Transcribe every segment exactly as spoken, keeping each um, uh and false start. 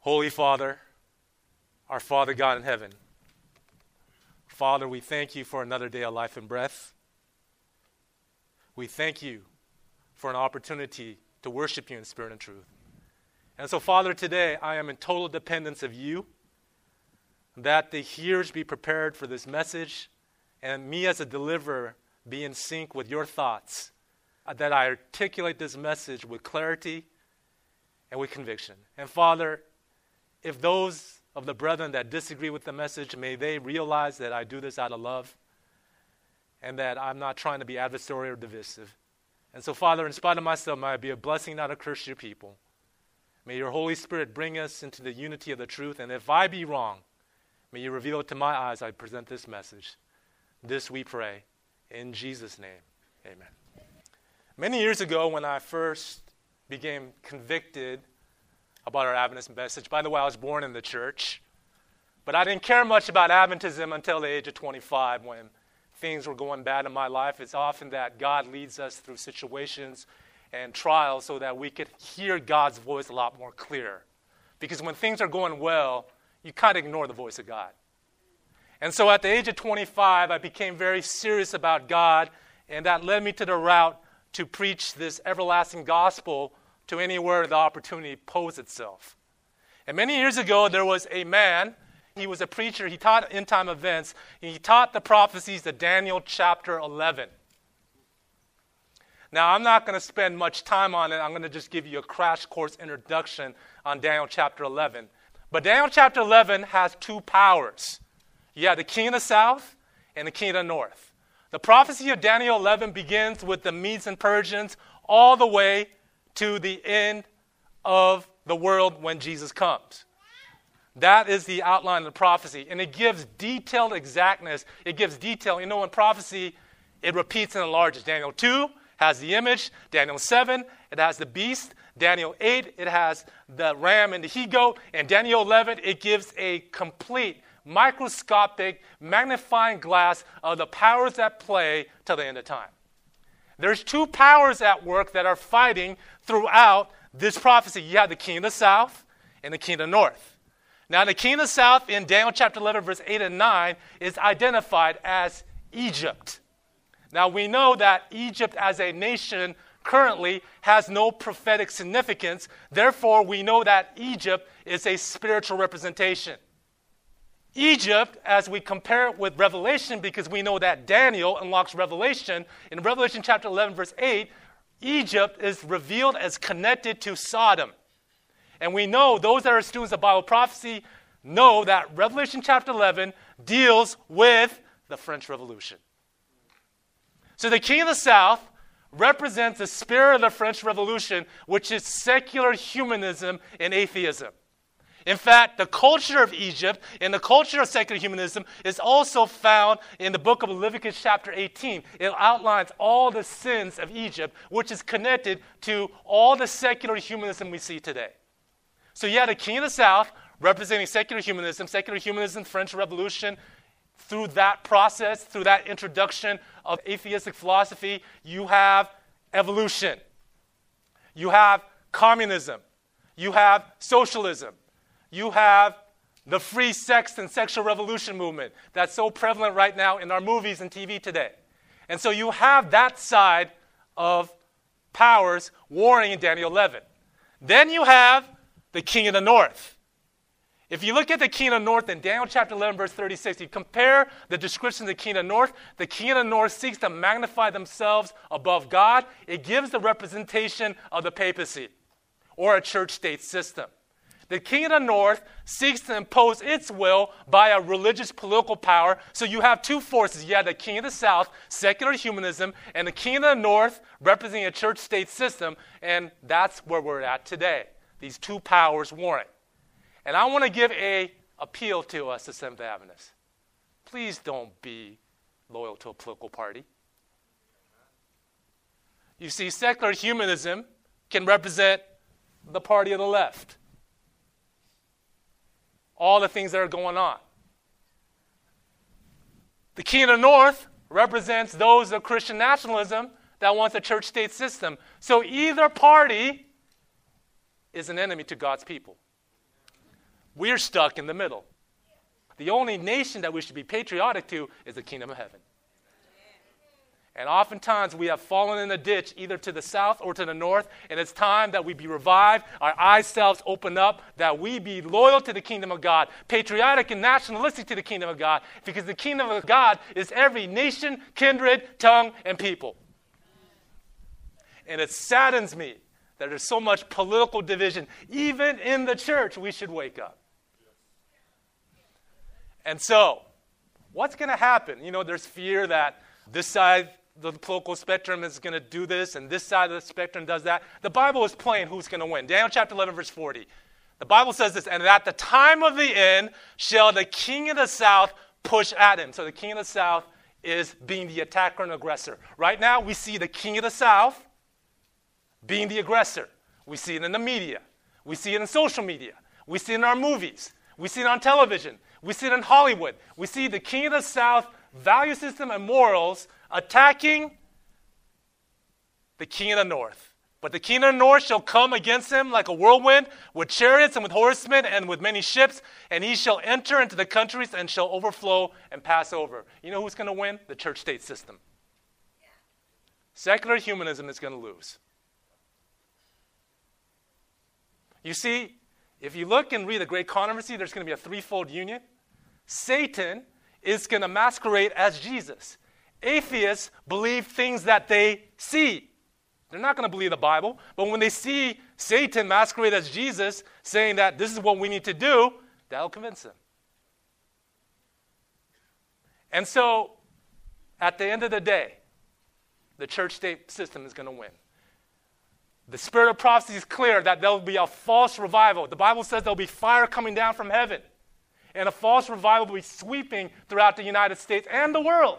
Holy Father, our Father God in heaven, Father, we thank you for another day of life and breath. We thank you for an opportunity to worship you in spirit and truth. And so, Father, today I am in total dependence of you, that the hearers be prepared for this message, and me as a deliverer be in sync with your thoughts, that I articulate this message with clarity and with conviction. And Father, if those of the brethren that disagree with the message, may they realize that I do this out of love and that I'm not trying to be adversarial or divisive. And so, Father, in spite of myself, may I be a blessing, not a curse to your people. May your Holy Spirit bring us into the unity of the truth. And if I be wrong, may you reveal it to my eyes. I present this message. This we pray. In Jesus' name, amen. Many years ago, when I first became convicted about our Adventist message, by the way, I was born in the church, but I didn't care much about Adventism until the age of twenty-five, when things were going bad in my life. It's often that God leads us through situations and trials so that we could hear God's voice a lot more clear. Because when things are going well, you kind of ignore the voice of God. And so at the age of twenty-five, I became very serious about God, and that led me to the route to preach this everlasting gospel to anywhere the opportunity posed itself. And many years ago, there was a man. He was a preacher. He taught end-time events. And he taught the prophecies of Daniel chapter eleven. Now, I'm not going to spend much time on it. I'm going to just give you a crash course introduction on Daniel chapter eleven. But Daniel chapter eleven has two powers. You have the king of the south and the king of the north. The prophecy of Daniel eleven begins with the Medes and Persians all the way to the end of the world when Jesus comes. That is the outline of the prophecy. And it gives detailed exactness. It gives detail. You know, in prophecy, it repeats and enlarges. Daniel two has the image. Daniel seven, it has the beast. Daniel eight, it has the ram and the he-goat. And Daniel eleven, it gives a complete microscopic magnifying glass of the powers at play till the end of time. There's two powers at work that are fighting throughout this prophecy. You have the king of the south and the king of the north. Now, the king of the south in Daniel chapter eleven, verse eight and nine is identified as Egypt. Now, we know that Egypt as a nation currently has no prophetic significance. Therefore, we know that Egypt is a spiritual representation. Egypt, as we compare it with Revelation, because we know that Daniel unlocks Revelation, in Revelation chapter eleven, verse eight, Egypt is revealed as connected to Sodom. And we know, those that are students of Bible prophecy know that Revelation chapter eleven deals with the French Revolution. So the king of the south represents the spirit of the French Revolution, which is secular humanism and atheism. In fact, the culture of Egypt and the culture of secular humanism is also found in the book of Leviticus chapter eighteen. It outlines all the sins of Egypt, which is connected to all the secular humanism we see today. So you have the king of the south representing secular humanism, secular humanism, French Revolution. Through that process, through that introduction of atheistic philosophy, you have evolution. You have communism. You have socialism. You have the free sex and sexual revolution movement that's so prevalent right now in our movies and T V today. And so you have that side of powers warring in Daniel eleven. Then you have the king of the north. If you look at the king of the north in Daniel chapter eleven, verse thirty-six, you compare the description of the king of the north. The king of the north seeks to magnify themselves above God. It gives the representation of the papacy or a church-state system. The king of the north seeks to impose its will by a religious political power. So you have two forces. You have the king of the south, secular humanism, and the king of the north representing a church-state system. And that's where we're at today. These two powers warring. And I want to give a appeal to us as Seventh-day Adventists. Please don't be loyal to a political party. You see, secular humanism can represent the party of the left. All the things that are going on. The king of the north represents those of Christian nationalism that wants a church-state system. So either party is an enemy to God's people. We're stuck in the middle. The only nation that we should be patriotic to is the kingdom of heaven. And oftentimes we have fallen in a ditch either to the south or to the north, and it's time that we be revived, our eyes selves open up, that we be loyal to the kingdom of God, patriotic and nationalistic to the kingdom of God, because the kingdom of God is every nation, kindred, tongue, and people. And it saddens me that there's so much political division. Even in the church, we should wake up. And so, what's going to happen? You know, there's fear that this side the political spectrum is going to do this, and this side of the spectrum does that. The Bible is plain who's going to win. Daniel chapter eleven, verse forty. The Bible says this, and at the time of the end shall the king of the south push at him. So the king of the south is being the attacker and aggressor. Right now, we see the king of the south being the aggressor. We see it in the media. We see it in social media. We see it in our movies. We see it on television. We see it in Hollywood. We see the king of the south value system and morals attacking the king of the north. But the king of the north shall come against him like a whirlwind, with chariots and with horsemen and with many ships, and he shall enter into the countries and shall overflow and pass over. You know who's going to win? The church-state system. Yeah. Secular humanism is going to lose. You see, if you look and read the Great Controversy, there's going to be a threefold union. Satan is going to masquerade as Jesus. Atheists believe things that they see. They're not going to believe the Bible, but when they see Satan masquerade as Jesus, saying that this is what we need to do, that'll convince them. And so, at the end of the day, the church-state system is going to win. The spirit of prophecy is clear that there will be a false revival. The Bible says there will be fire coming down from heaven, and a false revival will be sweeping throughout the United States and the world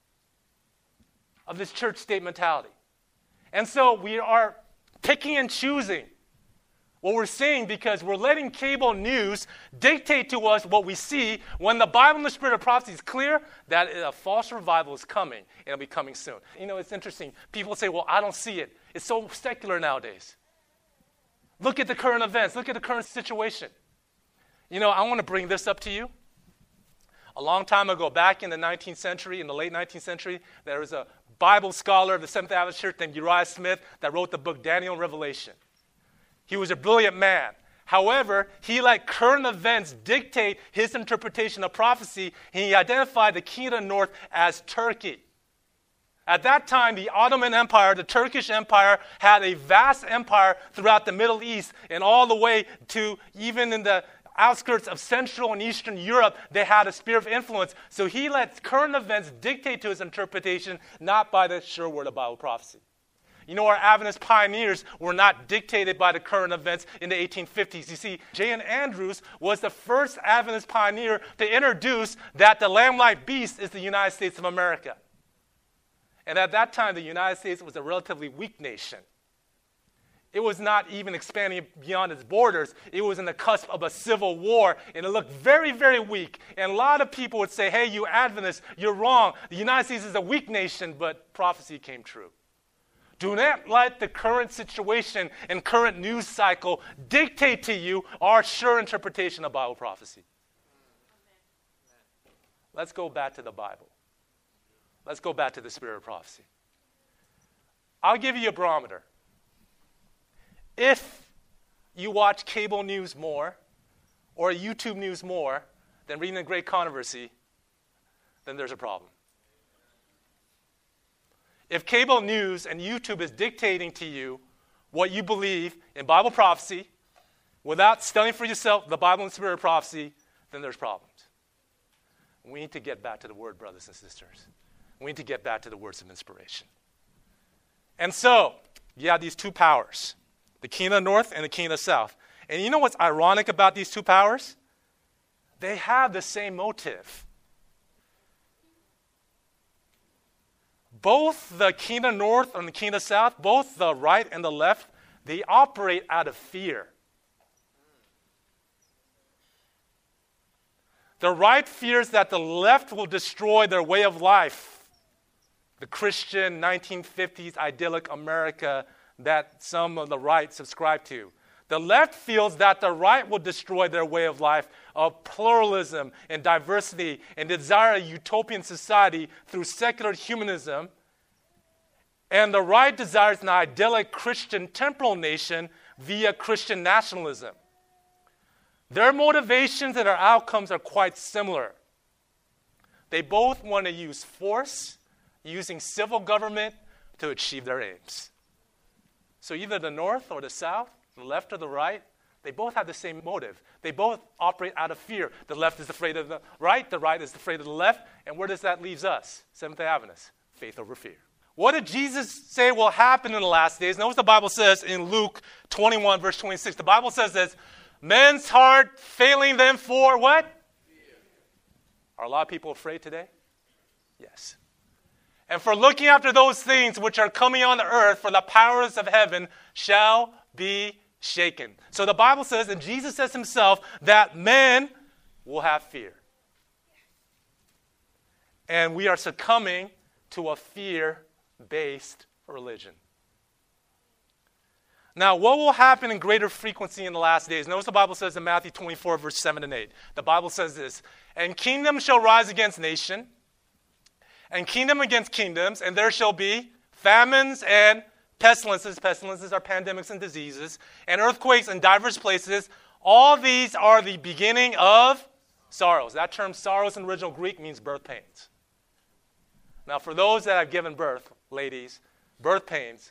of this church-state mentality. And so we are picking and choosing what we're seeing because we're letting cable news dictate to us what we see when the Bible and the spirit of prophecy is clear that a false revival is coming, and it'll be coming soon. You know, it's interesting. People say, well, I don't see it. It's so secular nowadays. Look at the current events. Look at the current situation. You know, I want to bring this up to you. A long time ago, back in the nineteenth century, in the late nineteenth century, there was a Bible scholar of the Seventh Adventist Church named Uriah Smith that wrote the book Daniel and Revelation. He was a brilliant man. However, he let current events dictate his interpretation of prophecy, and he identified the king of the north as Turkey. At that time, the Ottoman Empire, the Turkish Empire, had a vast empire throughout the Middle East and all the way to even in the outskirts of Central and Eastern Europe, they had a sphere of influence. So he let current events dictate to his interpretation, not by the sure word of Bible prophecy. You know, our Adventist pioneers were not dictated by the current events in the eighteen fifties. You see, J N Andrews was the first Adventist pioneer to introduce that the lamb-like beast is the United States of America. And at that time, the United States was a relatively weak nation. It was not even expanding beyond its borders. It was in the cusp of a civil war, and it looked very, very weak. And a lot of people would say, hey, you Adventists, you're wrong. The United States is a weak nation, but prophecy came true. Do not let the current situation and current news cycle dictate to you our sure interpretation of Bible prophecy. Let's go back to the Bible. Let's go back to the spirit of prophecy. I'll give you a barometer. If you watch cable news more or YouTube news more than reading the Great Controversy, then there's a problem. If cable news and YouTube is dictating to you what you believe in Bible prophecy without studying for yourself the Bible and spirit of prophecy, then there's problems. We need to get back to the Word, brothers and sisters. We need to get back to the words of inspiration. And so, you have these two powers, the king of the north and the king of the south. And you know what's ironic about these two powers? They have the same motive. Both the king of the north and the king of the south, both the right and the left, they operate out of fear. The right fears that the left will destroy their way of life. The Christian nineteen fifties idyllic America that some of the right subscribe to. The left feels that the right will destroy their way of life of pluralism and diversity and desire a utopian society through secular humanism. And the right desires an idyllic Christian temporal nation via Christian nationalism. Their motivations and their outcomes are quite similar. They both want to use force, using civil government to achieve their aims. So either the North or the South, the left or the right, they both have the same motive. They both operate out of fear. The left is afraid of the right, the right is afraid of the left. And where does that leave us? Seventh-day Adventists, faith over fear. What did Jesus say will happen in the last days? Notice the Bible says in Luke twenty-one, verse twenty-six. The Bible says this, men's heart failing them for what? Fear. Are a lot of people afraid today? Yes. And for looking after those things which are coming on the earth, for the powers of heaven shall be shaken. So the Bible says, and Jesus says himself, that men will have fear. And we are succumbing to a fear-based religion. Now, what will happen in greater frequency in the last days? Notice the Bible says in Matthew twenty-four, verse seven and eight. The Bible says this, and kingdom shall rise against nation, and kingdom against kingdoms, and there shall be famines and pestilences. Pestilences are pandemics and diseases, and earthquakes in diverse places. All these are the beginning of sorrows. That term sorrows in original Greek means birth pains. Now, for those that have given birth, ladies, birth pains,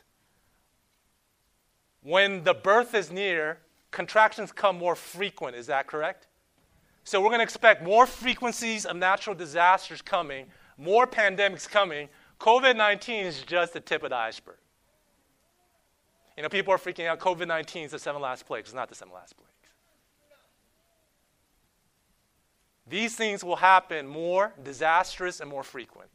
when the birth is near, contractions come more frequent. Is that correct? So we're going to expect more frequencies of natural disasters coming, more pandemics coming. covid nineteen is just the tip of the iceberg. You know, people are freaking out. covid nineteen is the seven last plagues. It's not the seven last plagues. These things will happen more disastrous and more frequent.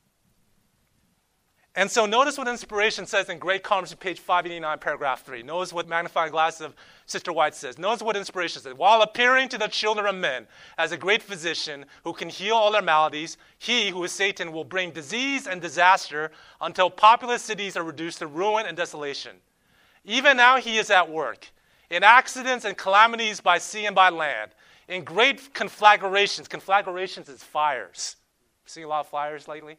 And so notice what inspiration says in Great Conference, page five eighty-nine, paragraph three. Notice what magnifying glass of Sister White says. Notice what inspiration says. While appearing to the children of men as a great physician who can heal all their maladies, he, who is Satan, will bring disease and disaster until populous cities are reduced to ruin and desolation. Even now he is at work, in accidents and calamities by sea and by land, in great conflagrations. Conflagrations is fires. Seen a lot of fires lately?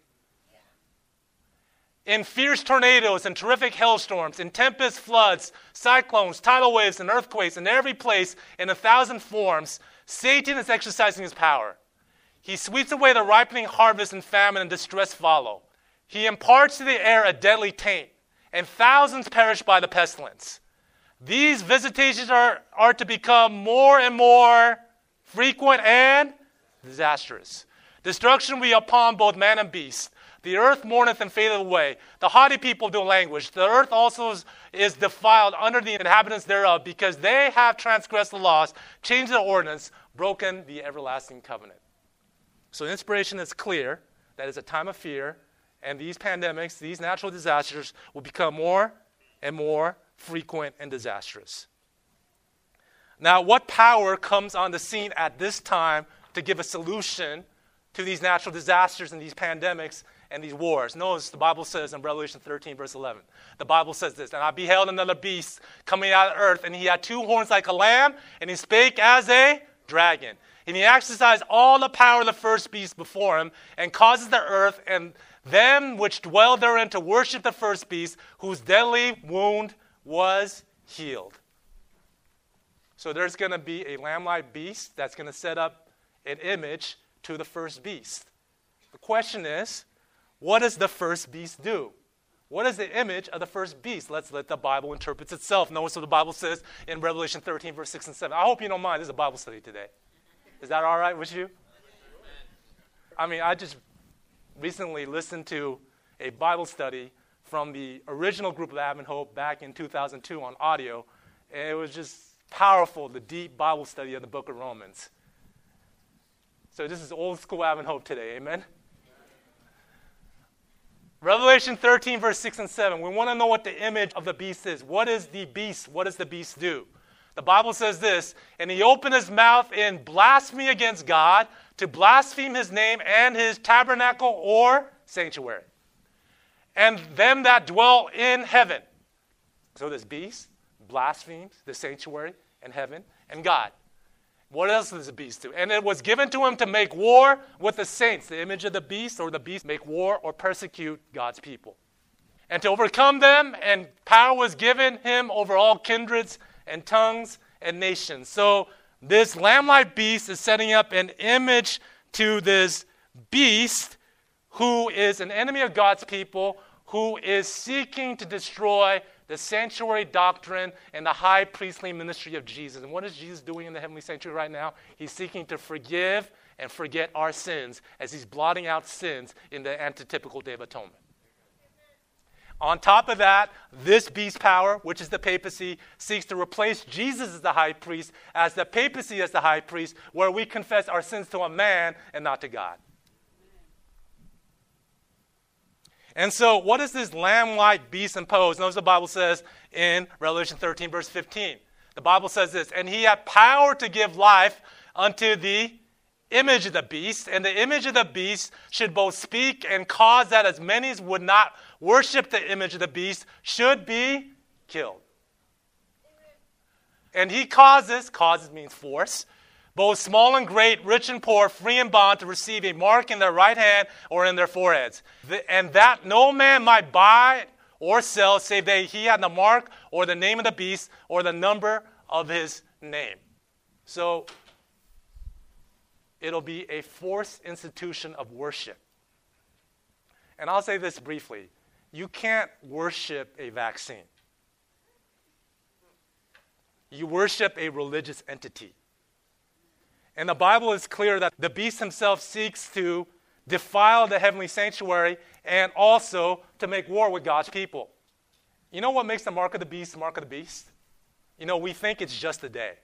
In fierce tornadoes and terrific hailstorms, in tempest floods, cyclones, tidal waves, and earthquakes, in every place, in a thousand forms, Satan is exercising his power. He sweeps away the ripening harvest, and famine and distress follow. He imparts to the air a deadly taint, and thousands perish by the pestilence. These visitations are, are to become more and more frequent and disastrous. Destruction will be upon both man and beast. The earth mourneth and fadeth away. The haughty people do languish. The earth also is, is defiled under the inhabitants thereof, because they have transgressed the laws, changed the ordinance, broken the everlasting covenant. So the inspiration is clear that it's a time of fear, and these pandemics, these natural disasters, will become more and more frequent and disastrous. Now, what power comes on the scene at this time to give a solution to these natural disasters and these pandemics and these wars? Notice the Bible says in Revelation thirteen, verse eleven. The Bible says this, and I beheld another beast coming out of the earth, and he had two horns like a lamb, and he spake as a dragon. And he exercised all the power of the first beast before him, and causes the earth and them which dwell therein to worship the first beast, whose deadly wound was healed. So there's going to be a lamb-like beast that's going to set up an image to the first beast. The question is, what does the first beast do? What is the image of the first beast? Let's let the Bible interpret itself. Notice what the Bible says in Revelation thirteen, verse six and seven. I hope you don't mind. This is a Bible study today. Is that all right with you? I mean, I just recently listened to a Bible study from the original group of Advent Hope back in two thousand two on audio. And it was just powerful, the deep Bible study of the book of Romans. So this is old school Advent Hope today, amen? Revelation thirteen, verse six and seven. We want to know what the image of the beast is. What is the beast? What does the beast do? The Bible says this, and he opened his mouth in blasphemy against God, to blaspheme his name and his tabernacle or sanctuary, and them that dwell in heaven. So this beast blasphemed the sanctuary and heaven and God. What else does the beast do? And it was given to him to make war with the saints, the image of the beast, or the beast make war or persecute God's people. And to overcome them, and power was given him over all kindreds and tongues and nations. So this lamb-like beast is setting up an image to this beast who is an enemy of God's people, who is seeking to destroy the sanctuary doctrine and the high priestly ministry of Jesus. And what is Jesus doing in the heavenly sanctuary right now? He's seeking to forgive and forget our sins as he's blotting out sins in the antitypical Day of Atonement. On top of that, this beast power, which is the papacy, seeks to replace Jesus as the high priest, as the papacy as the high priest, where we confess our sins to a man and not to God. And so what does this lamb-like beast impose? Notice the Bible says in Revelation thirteen, verse fifteen. The Bible says this, and he had power to give life unto the image of the beast, and the image of the beast should both speak and cause that as many as would not worship the image of the beast should be killed. And he causes, causes means force, both small and great, rich and poor, free and bond, to receive a mark in their right hand or in their foreheads. The, and that no man might buy or sell, save that he had the mark or the name of the beast or the number of his name. So it'll be a forced institution of worship. And I'll say this briefly. You can't worship a vaccine. You worship a religious entity. And the Bible is clear that the beast himself seeks to defile the heavenly sanctuary and also to make war with God's people. You know what makes the mark of the beast the mark of the beast? You know, we think it's just a day.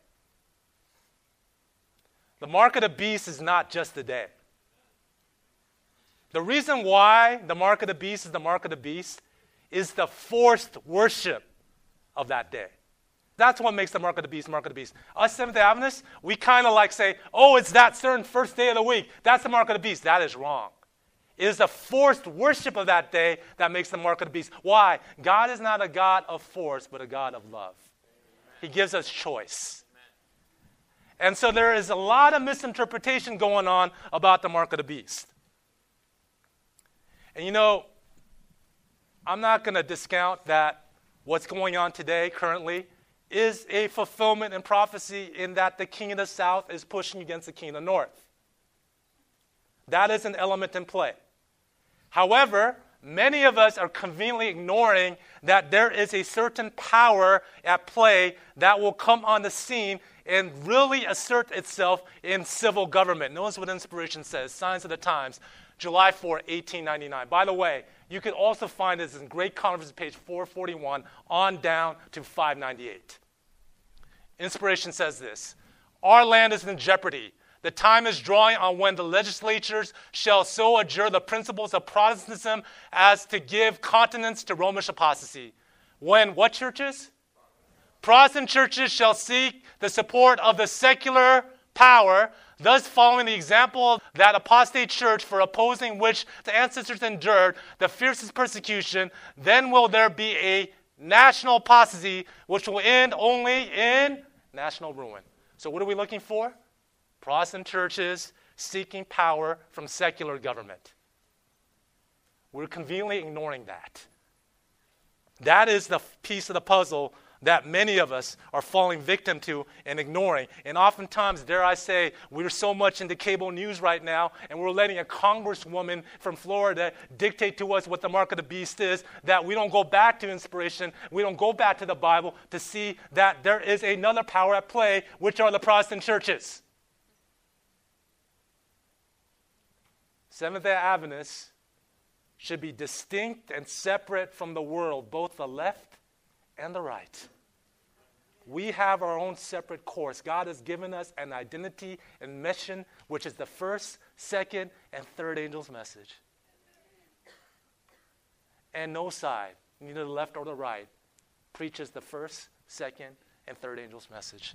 The mark of the beast is not just a day. The reason why the mark of the beast is the mark of the beast is the forced worship of that day. That's what makes the mark of the beast mark of the beast. Us Seventh-day Adventists, we kind of like say, oh, it's that certain first day of the week. That's the mark of the beast. That is wrong. It is the forced worship of that day that makes the mark of the beast. Why? God is not a God of force, but a God of love. He gives us choice. And so there is a lot of misinterpretation going on about the mark of the beast. And you know, I'm not going to discount that what's going on today currently is a fulfillment in prophecy in that the king of the south is pushing against the king of the north. That is an element in play. However, many of us are conveniently ignoring that there is a certain power at play that will come on the scene and really assert itself in civil government. Notice what Inspiration says, Signs of the Times, July fourth, eighteen ninety-nine. By the way, you can also find this in Great Conference, page four forty-one, on down to five ninety-eight. Inspiration says this, our land is in jeopardy. The time is drawing on when the legislatures shall so adjure the principles of Protestantism as to give continence to Romish apostasy. When what churches? Protestant churches shall seek the support of the secular power, thus following the example of that apostate church for opposing which the ancestors endured the fiercest persecution, then will there be a national apostasy which will end only in national ruin. So what are we looking for? Protestant churches seeking power from secular government. We're conveniently ignoring that. That is the piece of the puzzle that many of us are falling victim to and ignoring. And oftentimes, dare I say, we're so much into cable news right now, and we're letting a congresswoman from Florida dictate to us what the mark of the beast is, that we don't go back to Inspiration, we don't go back to the Bible to see that there is another power at play, which are the Protestant churches. Seventh-day Adventists should be distinct and separate from the world, both the left and the right. We have our own separate course. God has given us an identity and mission, which is the first, second, and third angel's message. And no side, neither the left or the right, preaches the first, second, and third angel's message.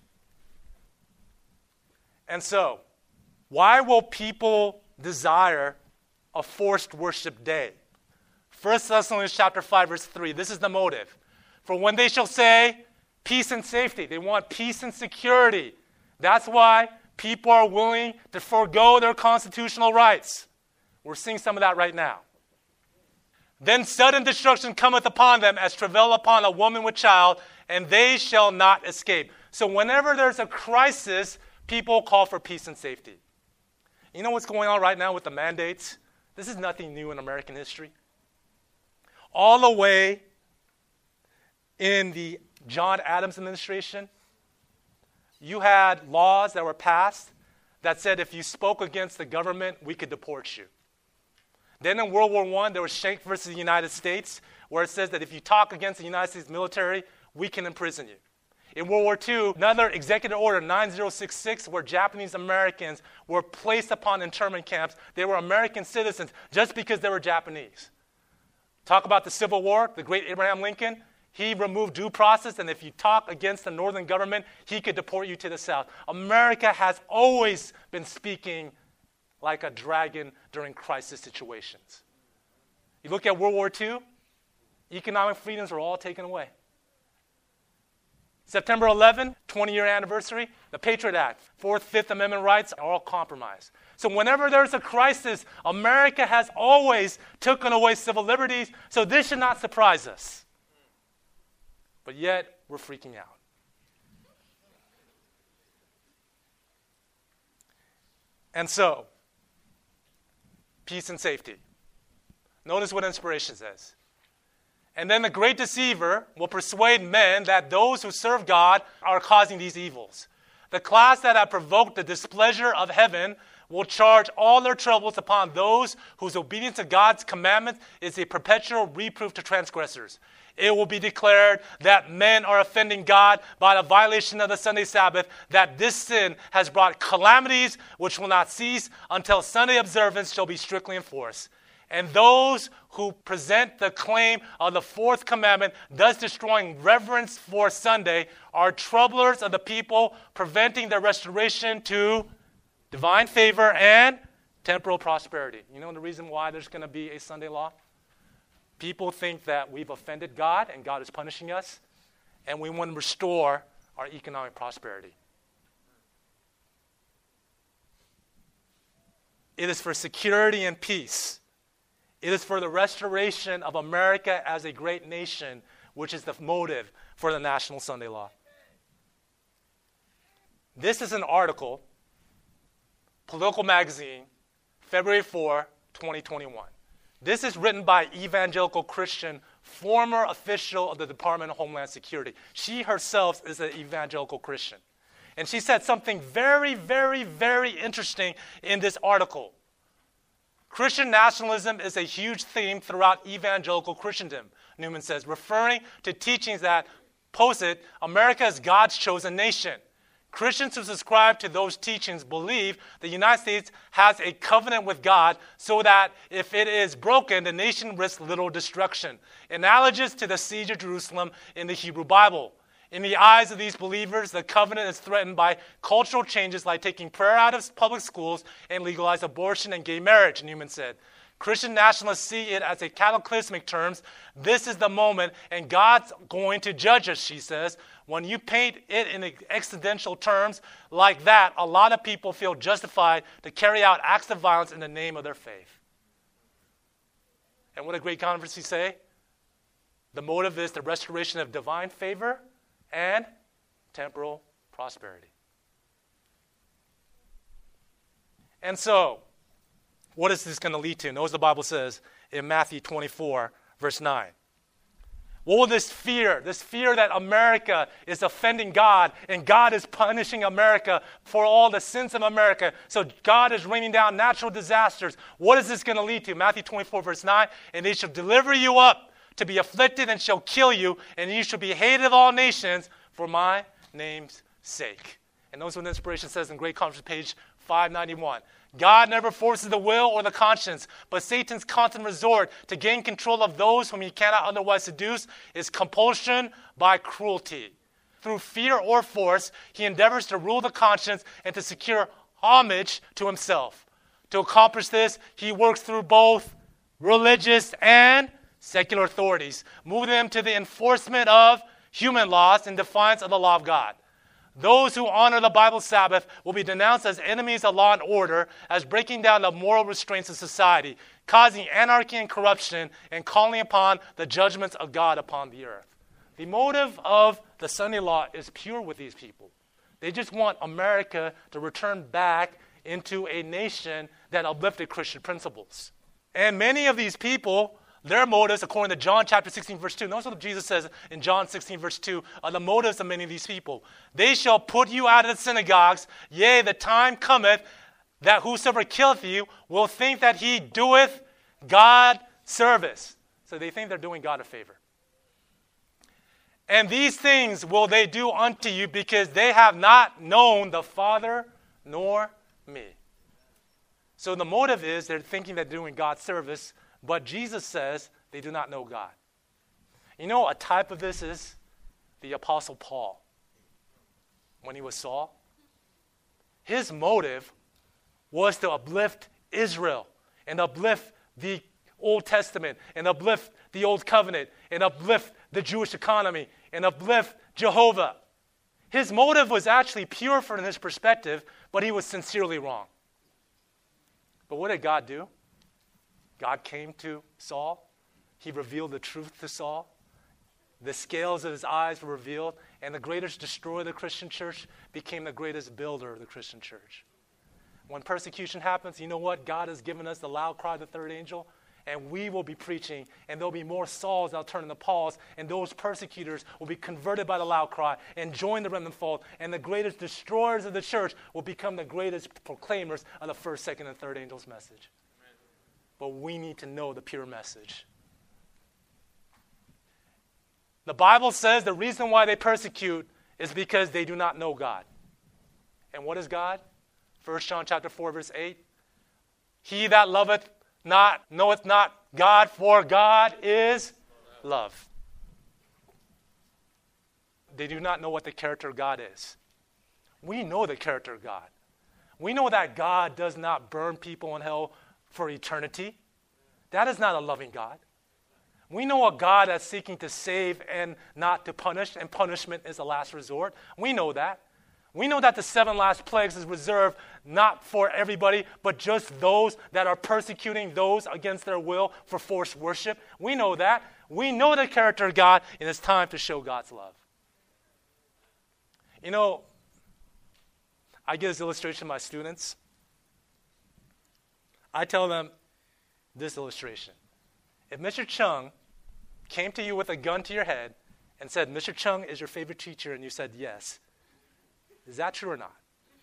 And so, why will people desire a forced worship day? First Thessalonians chapter five, verse three. This is the motive. For when they shall say, peace and safety. They want peace and security. That's why people are willing to forego their constitutional rights. We're seeing some of that right now. Then sudden destruction cometh upon them as travail upon a woman with child, and they shall not escape. So whenever there's a crisis, people call for peace and safety. You know what's going on right now with the mandates? This is nothing new in American history. All the way in the John Adams administration, you had laws that were passed that said if you spoke against the government, we could deport you. Then in World War One, there was Schenck versus the United States, where it says that if you talk against the United States military, we can imprison you. In World War Two, another executive order, nine thousand sixty-six, where Japanese Americans were placed upon internment camps. They were American citizens just because they were Japanese. Talk about the Civil War, the great Abraham Lincoln. He removed due process, and if you talk against the northern government, he could deport you to the south. America has always been speaking like a dragon during crisis situations. You look at World War Two, economic freedoms were all taken away. September eleventh, twenty-year anniversary, the Patriot Act, Fourth, Fifth Amendment rights are all compromised. So whenever there's a crisis, America has always taken away civil liberties, so this should not surprise us. But yet, we're freaking out. And so, peace and safety. Notice what inspiration says. And then the great deceiver will persuade men that those who serve God are causing these evils. The class that have provoked the displeasure of heaven will charge all their troubles upon those whose obedience to God's commandment is a perpetual reproof to transgressors. It will be declared that men are offending God by the violation of the Sunday Sabbath, that this sin has brought calamities which will not cease until Sunday observance shall be strictly enforced. And those who present the claim of the fourth commandment, thus destroying reverence for Sunday, are troublers of the people, preventing their restoration to divine favor and temporal prosperity. You know the reason why there's going to be a Sunday law? People think that we've offended God and God is punishing us, and we want to restore our economic prosperity. It is for security and peace. It is for the restoration of America as a great nation, which is the motive for the National Sunday Law. This is an article, Political Magazine, February fourth, twenty twenty-one. This is written by evangelical Christian, former official of the Department of Homeland Security. She herself is an evangelical Christian. And she said something very, very, very interesting in this article. Christian nationalism is a huge theme throughout evangelical Christendom, Newman says, referring to teachings that posit America as God's chosen nation. Christians who subscribe to those teachings believe the United States has a covenant with God so that if it is broken, the nation risks literal destruction. Analogous to the siege of Jerusalem in the Hebrew Bible. In the eyes of these believers, the covenant is threatened by cultural changes like taking prayer out of public schools and legalize abortion and gay marriage, Newman said. Christian nationalists see it as a cataclysmic terms. This is the moment, and God's going to judge us, she says. When you paint it in existential terms like that, a lot of people feel justified to carry out acts of violence in the name of their faith. And what did Great Controversy say? The motive is the restoration of divine favor and temporal prosperity. And so, what is this going to lead to? Notice the Bible says in Matthew twenty-four, verse nine. What will this fear, this fear that America is offending God and God is punishing America for all the sins of America, so God is raining down natural disasters, what is this going to lead to? Matthew twenty-four, verse nine, and they shall deliver you up to be afflicted and shall kill you, and you shall be hated of all nations for my name's sake. And notice what the inspiration says in Great Conference, page five ninety-one. God never forces the will or the conscience, but Satan's constant resort to gain control of those whom he cannot otherwise seduce is compulsion by cruelty. Through fear or force, he endeavors to rule the conscience and to secure homage to himself. To accomplish this, he works through both religious and secular authorities, moving them to the enforcement of human laws in defiance of the law of God. Those who honor the Bible Sabbath will be denounced as enemies of law and order, as breaking down the moral restraints of society, causing anarchy and corruption, and calling upon the judgments of God upon the earth. The motive of the Sunday law is pure with these people. They just want America to return back into a nation that uplifted Christian principles. And many of these people, their motives, according to John chapter sixteen, verse two, notice what Jesus says in John sixteen, verse two, are the motives of many of these people. They shall put you out of the synagogues, yea, the time cometh that whosoever killeth you will think that he doeth God service. So they think they're doing God a favor. And these things will they do unto you, because they have not known the Father nor me. So the motive is they're thinking they're doing God's service, but Jesus says they do not know God. You know, a type of this is the Apostle Paul. When he was Saul, his motive was to uplift Israel and uplift the Old Testament and uplift the Old Covenant and uplift the Jewish economy and uplift Jehovah. His motive was actually pure from his perspective, but he was sincerely wrong. But what did God do? God came to Saul. He revealed the truth to Saul. The scales of his eyes were revealed, and the greatest destroyer of the Christian church became the greatest builder of the Christian church. When persecution happens, you know what? God has given us the loud cry of the third angel, and we will be preaching, and there'll be more Sauls that'll turn into Pauls, and those persecutors will be converted by the loud cry and join the remnant fold, and the greatest destroyers of the church will become the greatest proclaimers of the first, second, and third angel's message. Amen. But we need to know the pure message. The Bible says the reason why they persecute is because they do not know God. And what is God? First John chapter four, verse eight. He that loveth not knoweth not God, for God is love. They do not know what the character of God is. We know the character of God. We know that God does not burn people in hell for eternity. That is not a loving God. We know a God that's seeking to save and not to punish, and punishment is the last resort. We know that. We know that the seven last plagues is reserved not for everybody, but just those that are persecuting those against their will for forced worship. We know that. We know the character of God, and it's time to show God's love. You know, I give this illustration to my students. I tell them this illustration. If Mister Chung came to you with a gun to your head and said, Mister Chung is your favorite teacher, and you said yes, is that true or not?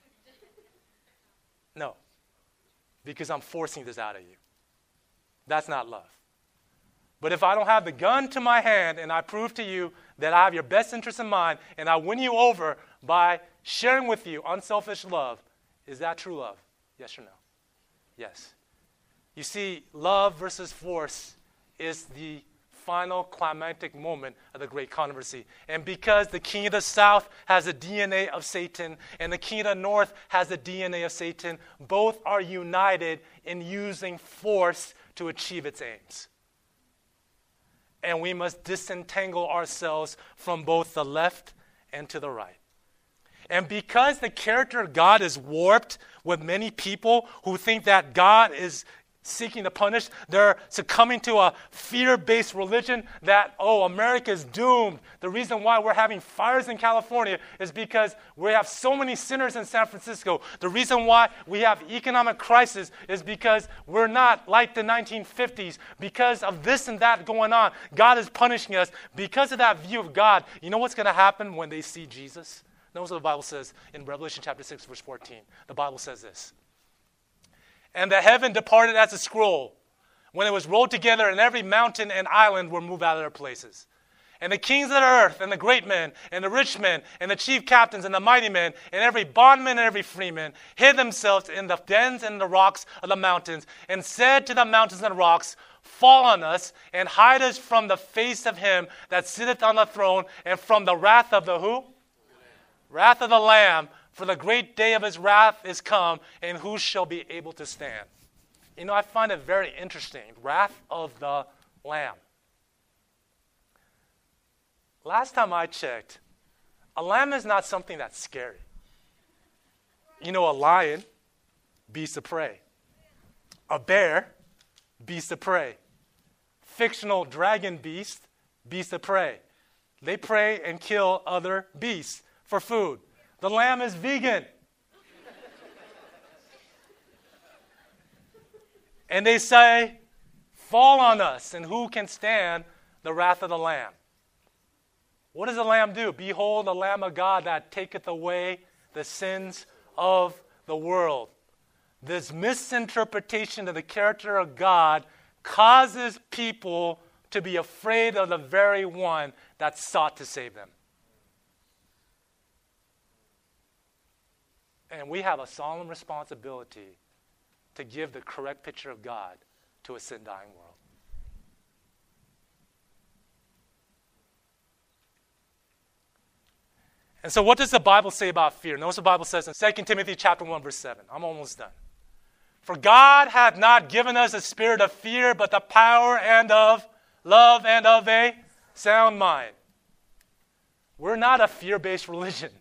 No, because I'm forcing this out of you. That's not love. But if I don't have the gun to my hand and I prove to you that I have your best interest in mind and I win you over by sharing with you unselfish love, is that true love? Yes or no? Yes. You see, love versus force is the final climactic moment of the great controversy. And because the king of the south has the D N A of Satan and the king of the north has the D N A of Satan, both are united in using force to achieve its aims. And we must disentangle ourselves from both the left and to the right. And because the character of God is warped with many people who think that God is seeking to punish, they're succumbing to a fear-based religion that, oh, America is doomed. The reason why we're having fires in California is because we have so many sinners in San Francisco. The reason why we have economic crisis is because we're not like the nineteen fifties. Because of this and that going on, God is punishing us. Because of that view of God, you know what's going to happen when they see Jesus? Notice what the Bible says in Revelation chapter six, verse fourteen. The Bible says this. And the heaven departed as a scroll when it was rolled together, and every mountain and island were moved out of their places. And the kings of the earth, and the great men, and the rich men, and the chief captains, and the mighty men, and every bondman and every freeman, hid themselves in the dens and the rocks of the mountains, and said to the mountains and rocks, fall on us, and hide us from the face of him that sitteth on the throne, and from the wrath of the who? Wrath of the Lamb. For the great day of his wrath is come, and who shall be able to stand? You know, I find it very interesting. Wrath of the Lamb. last time I checked, a lamb is not something that's scary. You know, a lion, beast of prey. A bear, beast of prey. Fictional dragon beast, beast of prey. They prey and kill other beasts for food. The lamb is vegan. And they say, fall on us, and who can stand the wrath of the Lamb? What does the Lamb do? Behold, the Lamb of God that taketh away the sins of the world. This misinterpretation of the character of God causes people to be afraid of the very one that sought to save them. And we have a solemn responsibility to give the correct picture of God to a sin-dying world. And so what does the Bible say about fear? Notice the Bible says in Second Timothy chapter one, verse seven. I'm almost done. For God hath not given us a spirit of fear, but the power and of love and of a sound mind. We're not a fear-based religion.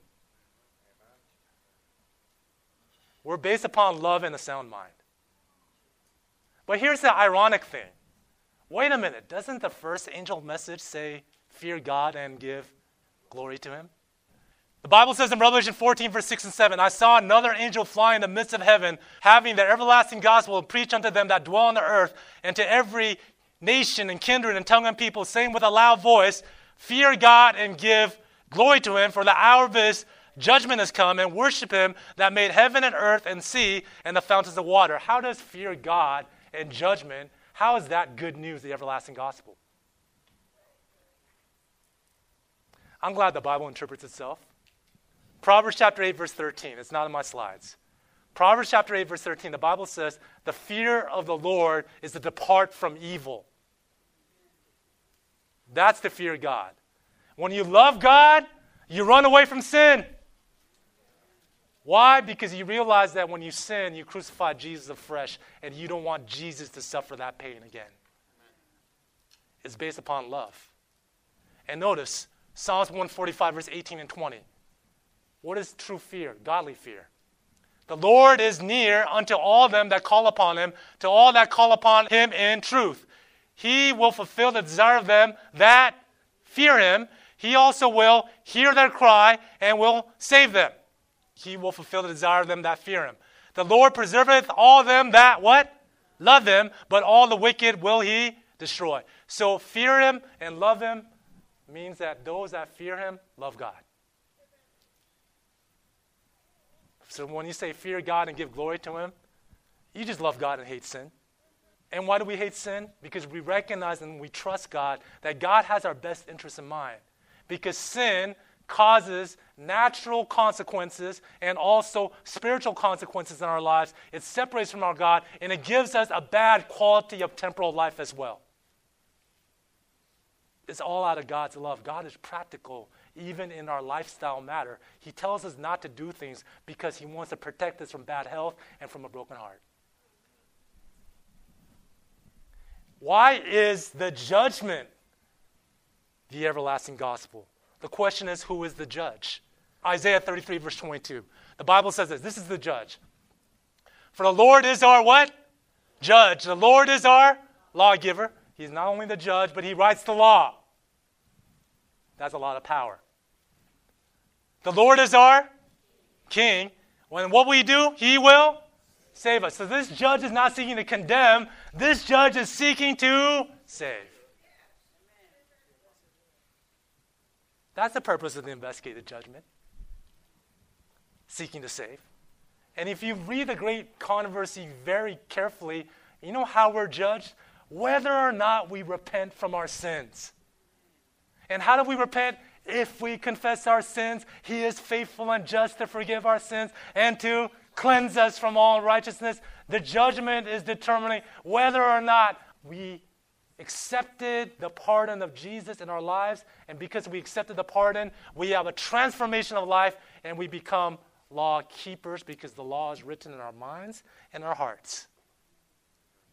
We're based upon love and a sound mind. But here's the ironic thing. Wait a minute. Doesn't the first angel message say, fear God and give glory to him? The Bible says in Revelation fourteen, verse six and seven, I saw another angel fly in the midst of heaven, having the everlasting gospel, and preach unto them that dwell on the earth, and to every nation and kindred and tongue and people, saying with a loud voice, fear God and give glory to him, for the hour of his judgment has come, and worship him that made heaven and earth and sea and the fountains of water. How does fear God and judgment, how is that good news, the everlasting gospel? I'm glad the Bible interprets itself. Proverbs chapter eight, verse thirteen. It's not in my slides. Proverbs chapter eight, verse thirteen. The Bible says, the fear of the Lord is to depart from evil. That's the fear of God. When you love God, you run away from sin. Why? Because you realize that when you sin, you crucify Jesus afresh, and you don't want Jesus to suffer that pain again. It's based upon love. And notice, Psalms one forty-five, verse eighteen and twenty. What is true fear? Godly fear. The Lord is near unto all them that call upon him, to all that call upon him in truth. He will fulfill the desire of them that fear him. He also will hear their cry and will save them. He will fulfill the desire of them that fear him. The Lord preserveth all them that, what? Love him, but all the wicked will he destroy. So fear him and love him means that those that fear him love God. So when you say fear God and give glory to him, you just love God and hate sin. And why do we hate sin? Because we recognize and we trust God that God has our best interests in mind. Because sin causes natural consequences and also spiritual consequences in our lives. It separates from our God, and it gives us a bad quality of temporal life as well. It's all out of God's love. God is practical, even in our lifestyle matter. He tells us not to do things because he wants to protect us from bad health and from a broken heart. Why is the judgment the everlasting gospel? The question is, who is the judge? Isaiah thirty-three, verse twenty-two. The Bible says this. This is the judge. For the Lord is our what? Judge. The Lord is our lawgiver. He's not only the judge, but he writes the law. That's a lot of power. The Lord is our king. When what we do, he will save us. So this judge is not seeking to condemn. This judge is seeking to save. That's the purpose of the investigative judgment. Seeking to save. And if you read the great controversy very carefully, you know how we're judged? Whether or not we repent from our sins. And how do we repent? If we confess our sins, he is faithful and just to forgive our sins and to cleanse us from all unrighteousness. The judgment is determining whether or not we accepted the pardon of Jesus in our lives. And because we accepted the pardon, we have a transformation of life and we become law keepers because the law is written in our minds and our hearts.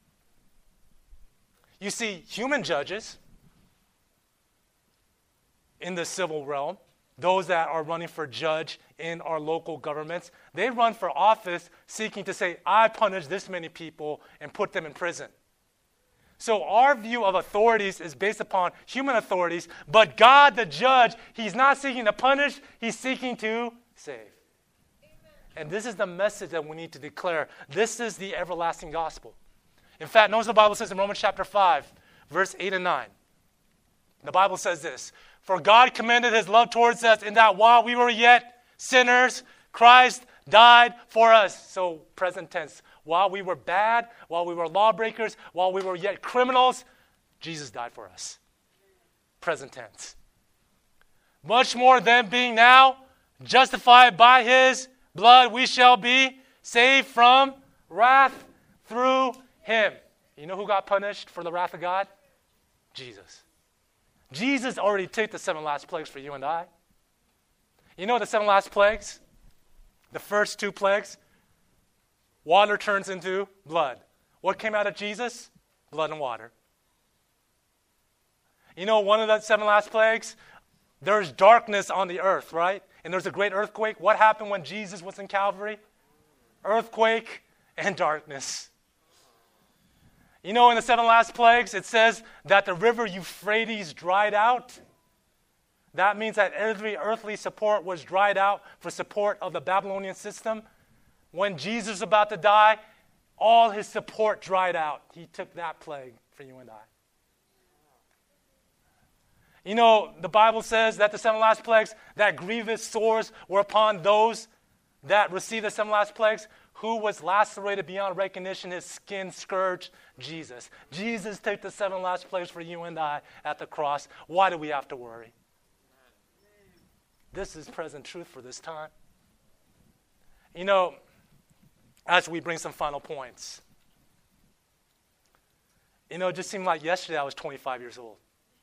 You see, human judges, in the civil realm, those that are running for judge in our local governments, they run for office seeking to say, I punish this many people and put them in prison. So our view of authorities is based upon human authorities, but God, the judge, he's not seeking to punish, he's seeking to save. Amen. And this is the message that we need to declare. This is the everlasting gospel. In fact, notice the Bible says in Romans chapter five, verse eight and nine. The Bible says this, for God commended his love towards us in that while we were yet sinners, Christ died for us. So present tense. While we were bad, while we were lawbreakers, while we were yet criminals, Jesus died for us. Present tense. Much more than being now justified by his blood, we shall be saved from wrath through him. You know who got punished for the wrath of God? Jesus. Jesus already took the seven last plagues for you and I. You know the seven last plagues? The first two plagues? Water turns into blood. What came out of Jesus? Blood and water. You know one of the seven last plagues? There's darkness on the earth, right? And there's a great earthquake. What happened when Jesus was in Calvary? Earthquake and darkness. You know, in the seven last plagues, it says that the river Euphrates dried out. That means that every earthly support was dried out for support of the Babylonian system. When Jesus was about to die, all his support dried out. He took that plague for you and I. You know, the Bible says that the seven last plagues, that grievous sores were upon those that received the seven last plagues. Who was lacerated beyond recognition, his skin scourged? Jesus. Jesus took the seven last plagues for you and I at the cross. Why do we have to worry? This is present truth for this time. You know, as we bring some final points. You know, it just seemed like yesterday I was twenty-five years old.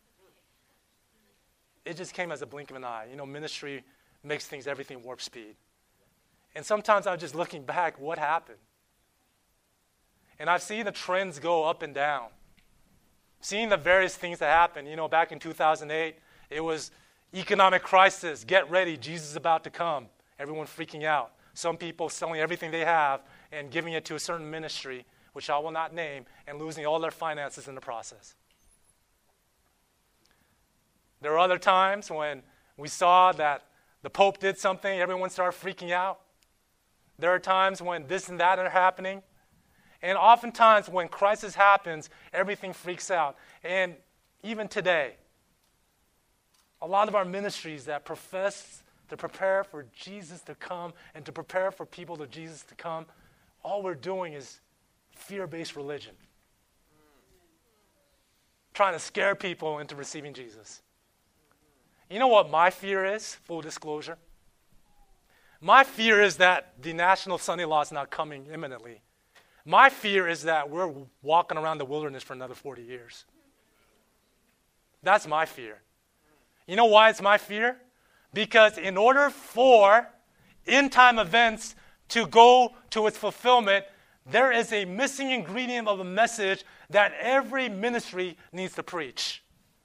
It just came as a blink of an eye. You know, ministry makes things, everything warp speed. And sometimes I'm just looking back, what happened? And I've seen the trends go up and down. Seeing the various things that happened. You know, back in two thousand eight, it was economic crisis. Get ready, Jesus is about to come. Everyone freaking out. Some people selling everything they have and giving it to a certain ministry, which I will not name, and losing all their finances in the process. There are other times when we saw that the Pope did something, everyone started freaking out. There are times when this and that are happening. And oftentimes when crisis happens, everything freaks out. And even today, a lot of our ministries that profess to prepare for Jesus to come and to prepare for people to Jesus to come, all we're doing is fear-based religion. Trying to scare people into receiving Jesus. You know what my fear is? Full disclosure. My fear is that the national Sunday law is not coming imminently. My fear is that we're walking around the wilderness for another forty years. That's my fear. You know why it's my fear? Because in order for end-time events to go to its fulfillment, there is a missing ingredient of a message that every ministry needs to preach.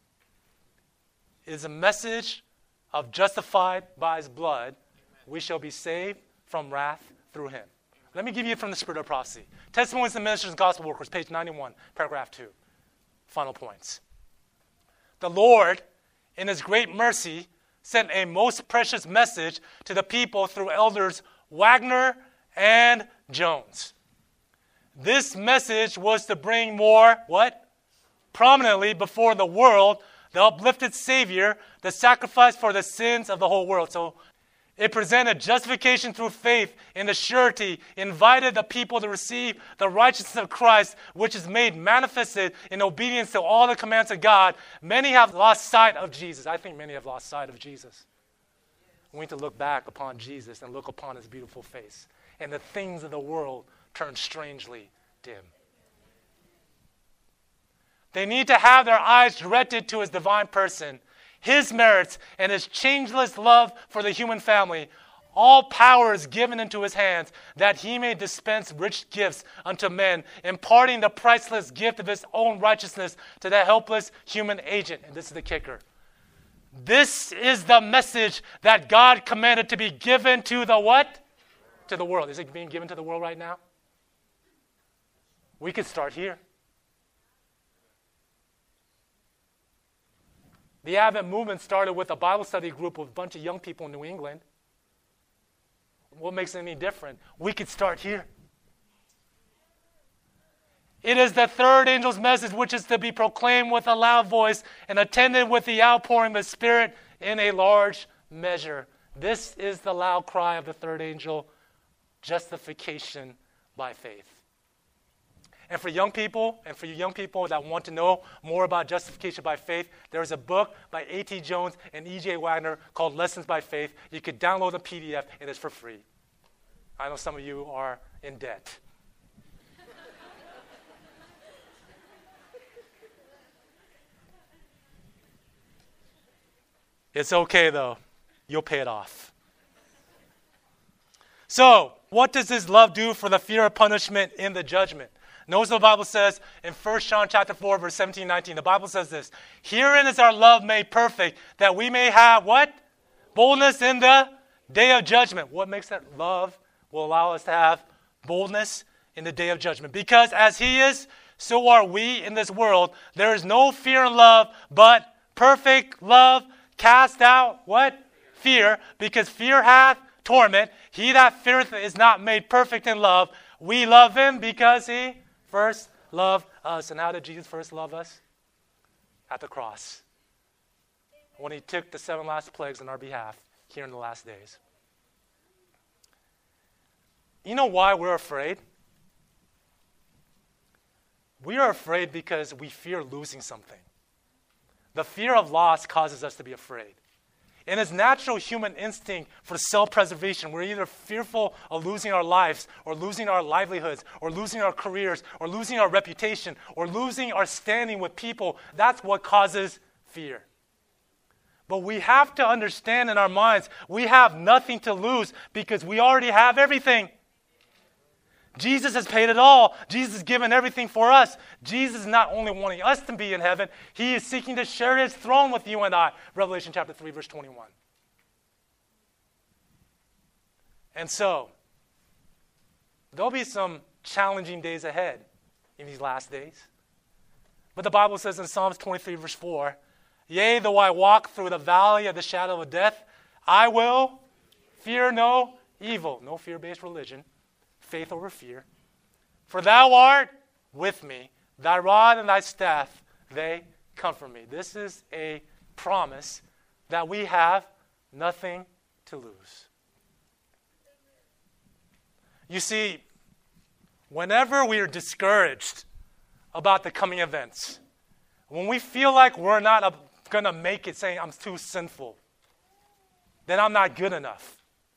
It is a message of justified by his blood, we shall be saved from wrath through him. Let me give you from the Spirit of Prophecy. Testimonies of Ministers and Gospel Workers, page ninety-one, paragraph two. Final points. The Lord, in his great mercy, sent a most precious message to the people through elders Wagner and Jones. This message was to bring more, what? Prominently before the world, the uplifted Savior, the sacrifice for the sins of the whole world. So it presented justification through faith in the surety, invited the people to receive the righteousness of Christ, which is made manifested in obedience to all the commands of God. Many have lost sight of Jesus. I think many have lost sight of Jesus. We need to look back upon Jesus and look upon his beautiful face. And the things of the world turn strangely dim. They need to have their eyes directed to his divine person, his merits, and his changeless love for the human family. All power is given into his hands, that he may dispense rich gifts unto men, imparting the priceless gift of his own righteousness to the helpless human agent. And this is the kicker. This is the message that God commanded to be given to the what? To the world. Is it being given to the world right now? We could start here. The Advent movement started with a Bible study group with a bunch of young people in New England. What makes it any different? We could start here. It is the third angel's message, which is to be proclaimed with a loud voice and attended with the outpouring of the Spirit in a large measure. This is the loud cry of the third angel, justification by faith. And for young people, and for you young people that want to know more about justification by faith, there is a book by A T Jones and E J Wagner called Lessons by Faith. You could download the P D F. It is for free. I know some of you are in debt. It's okay, though. You'll pay it off. So, what does this love do for the fear of punishment in the judgment? Notice what the Bible says in First John chapter four, verse seventeen, nineteen. The Bible says this. Herein is our love made perfect, that we may have what? Boldness in the day of judgment. What makes that love will allow us to have boldness in the day of judgment? Because as he is, so are we in this world. There is no fear in love, but perfect love cast out what? Fear, because fear hath torment. He that feareth is not made perfect in love. We love him because he first loved us. And how did Jesus first love us? At the cross. When he took the seven last plagues on our behalf here in the last days. You know why we're afraid? We are afraid because we fear losing something. The fear of loss causes us to be afraid. In its natural human instinct for self-preservation, we're either fearful of losing our lives or losing our livelihoods or losing our careers or losing our reputation or losing our standing with people. That's what causes fear. But we have to understand in our minds, we have nothing to lose because we already have everything. Jesus has paid it all. Jesus has given everything for us. Jesus is not only wanting us to be in heaven, he is seeking to share his throne with you and I. Revelation chapter three, verse twenty-one. And so, there'll be some challenging days ahead in these last days. But the Bible says in Psalms twenty-three, verse four, yea, though I walk through the valley of the shadow of death, I will fear no evil. No fear-based religion. Faith over fear. For thou art with me. Thy rod and thy staff, they comfort me. This is a promise that we have nothing to lose. You see, whenever we are discouraged about the coming events, when we feel like we're not going to make it, saying I'm too sinful, then I'm not good enough,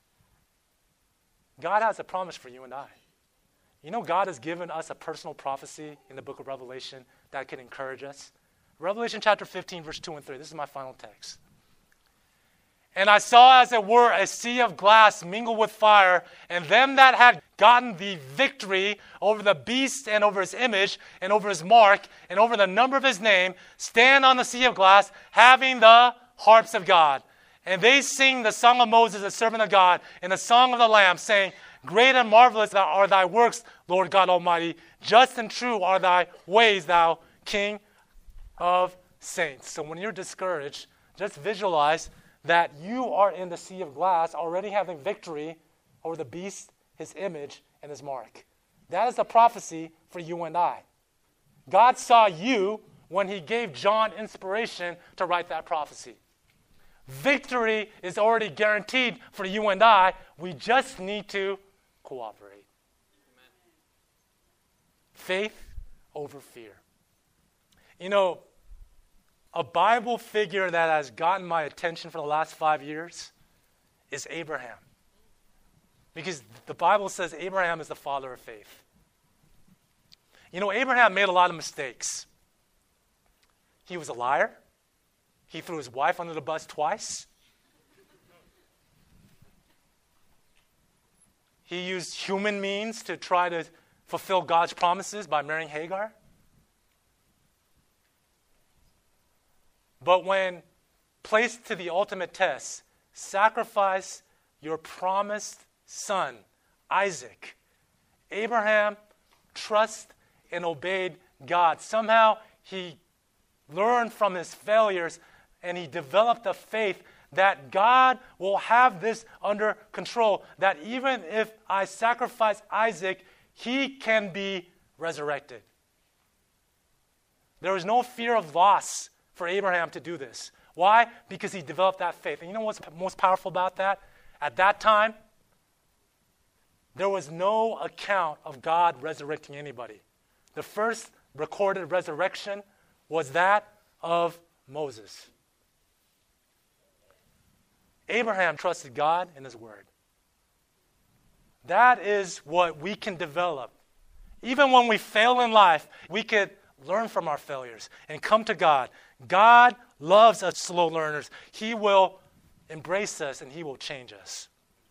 God has a promise for you and I. You know, God has given us a personal prophecy in the book of Revelation that can encourage us. Revelation chapter fifteen, verse two and three. This is my final text. And I saw, as it were, a sea of glass mingled with fire, and them that had gotten the victory over the beast and over his image and over his mark and over the number of his name stand on the sea of glass, having the harps of God. And they sing the song of Moses, the servant of God, and the song of the Lamb, saying, great and marvelous are thy works, Lord God Almighty. Just and true are thy ways, thou King of saints. So when you're discouraged, just visualize that you are in the sea of glass, already having victory over the beast, his image, and his mark. That is the prophecy for you and I. God saw you when he gave John inspiration to write that prophecy. Victory is already guaranteed for you and I. We just need to cooperate. Amen. Faith over fear. You know, a Bible figure that has gotten my attention for the last five years is Abraham. Because the Bible says Abraham is the father of faith. You know, Abraham made a lot of mistakes. He was a liar. He threw his wife under the bus twice. He used human means to try to fulfill God's promises by marrying Hagar. But when placed to the ultimate test. Sacrifice your promised son, Isaac. Abraham trusted and obeyed God. Somehow he learned from his failures and he developed a faith that God will have this under control, that even if I sacrifice Isaac, he can be resurrected. There was no fear of loss for Abraham to do this. Why? Because he developed that faith. And you know what's most powerful about that? At that time, there was no account of God resurrecting anybody. The first recorded resurrection was that of Moses. Abraham trusted God and his word. That is what we can develop. Even when we fail in life, we could learn from our failures and come to God. God loves us slow learners. He will embrace us and he will change us.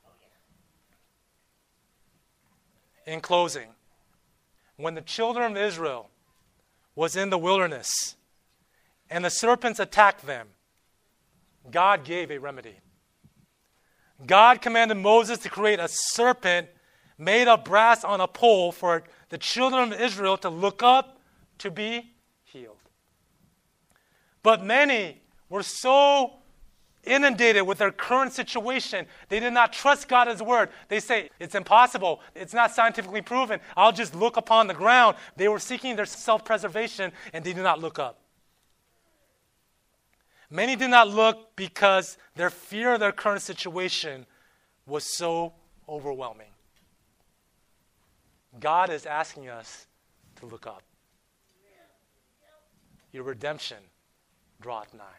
In closing, when the children of Israel was in the wilderness and the serpents attacked them, God gave a remedy. God commanded Moses to create a serpent made of brass on a pole for the children of Israel to look up to be healed. But many were so inundated with their current situation, they did not trust God as word. They say, it's impossible. It's not scientifically proven. I'll just look upon the ground. They were seeking their self-preservation and they did not look up. Many did not look because their fear of their current situation was so overwhelming. God is asking us to look up. Your redemption draweth nigh.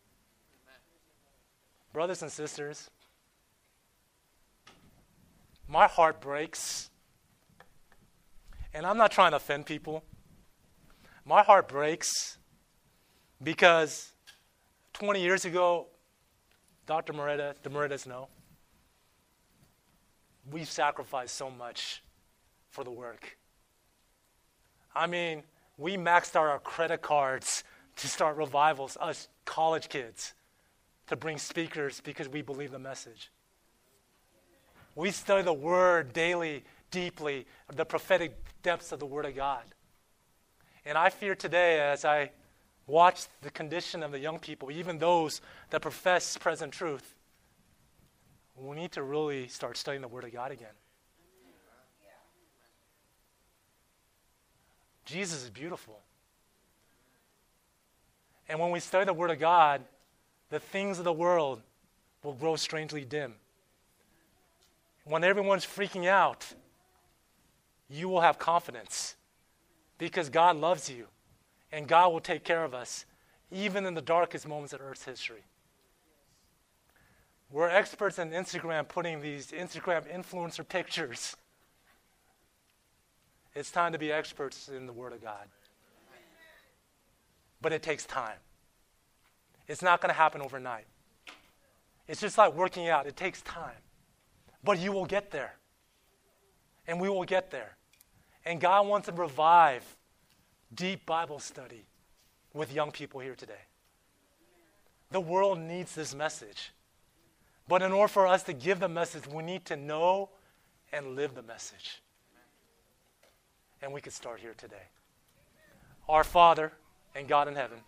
Brothers and sisters, my heart breaks, and I'm not trying to offend people. My heart breaks because twenty years ago, Doctor Moretta, the Morettas know, we've sacrificed so much for the work. I mean, we maxed out our credit cards to start revivals, us college kids, to bring speakers because we believe the message. We study the Word daily, deeply, the prophetic depths of the Word of God. And I fear today, as I watch the condition of the young people, even those that profess present truth, we need to really start studying the Word of God again. Jesus is beautiful. And when we study the Word of God, the things of the world will grow strangely dim. When everyone's freaking out, you will have confidence because God loves you and God will take care of us even in the darkest moments of Earth's history. We're experts in Instagram putting these Instagram influencer pictures. It's time to be experts in the Word of God. But it takes time. It's not going to happen overnight. It's just like working out. It takes time. But you will get there. And we will get there. And God wants to revive deep Bible study with young people here today. The world needs this message. But in order for us to give the message, we need to know and live the message. And we could start here today. Our Father and God in heaven,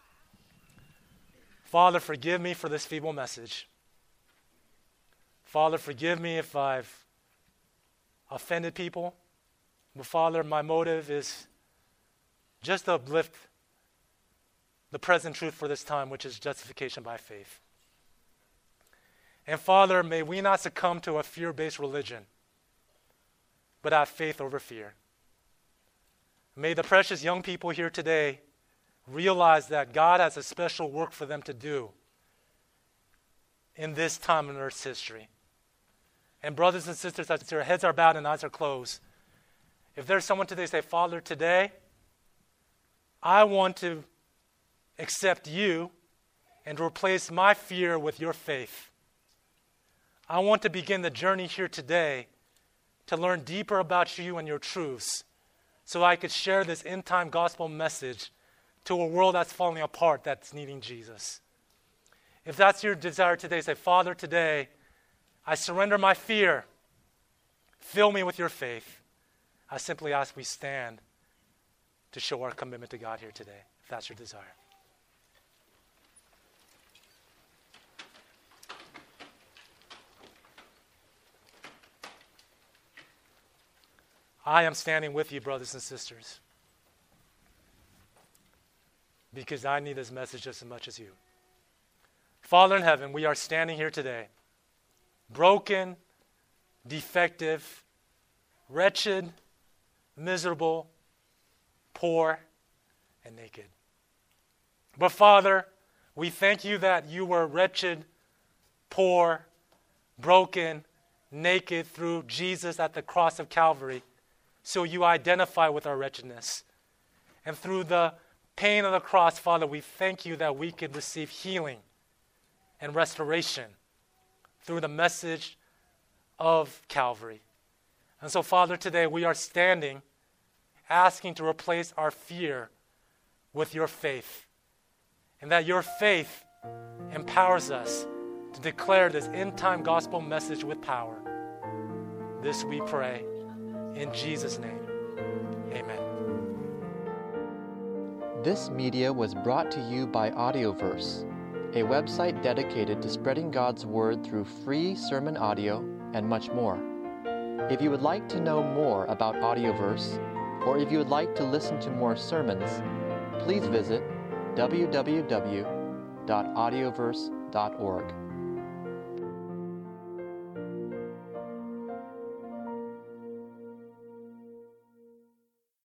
Father, forgive me for this feeble message. Father, forgive me if I've offended people. But Father, my motive is just to uplift the present truth for this time, which is justification by faith. And Father, may we not succumb to a fear-based religion, but have faith over fear. May the precious young people here today realize that God has a special work for them to do in this time in Earth's history. And brothers and sisters, as your heads are bowed and eyes are closed, if there's someone today say, Father, today, I want to accept you and replace my fear with your faith. I want to begin the journey here today to learn deeper about you and your truths so I could share this end-time gospel message to a world that's falling apart, that's needing Jesus. If that's your desire today, say, Father, today, I surrender my fear. Fill me with your faith. I simply ask we stand to show our commitment to God here today, if that's your desire. I am standing with you, brothers and sisters, because I need this message just as much as you. Father in heaven, we are standing here today, broken, defective, wretched, miserable, poor, and naked. But Father, we thank you that you were wretched, poor, broken, naked through Jesus at the cross of Calvary. So you identify with our wretchedness. And through the pain of the cross, Father, we thank you that we could receive healing and restoration through the message of Calvary. And so, Father, today we are standing, asking to replace our fear with your faith. And that your faith empowers us to declare this end-time gospel message with power. This we pray in Jesus' name. Amen. This media was brought to you by Audioverse, a website dedicated to spreading God's Word through free sermon audio and much more. If you would like to know more about Audioverse, or if you would like to listen to more sermons, please visit w w w dot audioverse dot org.